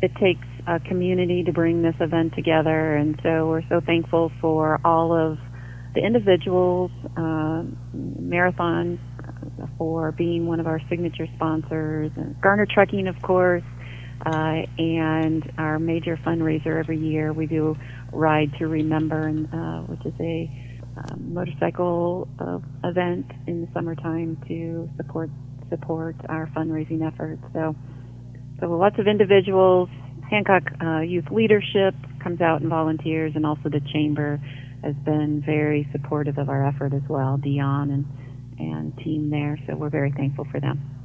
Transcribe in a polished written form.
It takes a community to bring this event together, and so we're so thankful for all of the individuals, Marathon for being one of our signature sponsors, and Garner Trucking, of course, and our major fundraiser every year. We do Ride to Remember, which is a motorcycle event in the summertime to support our fundraising efforts. So lots of individuals. Hancock Youth Leadership comes out and volunteers, and also the Chamber has been very supportive of our effort as well, Dion and team there. So we're very thankful for them.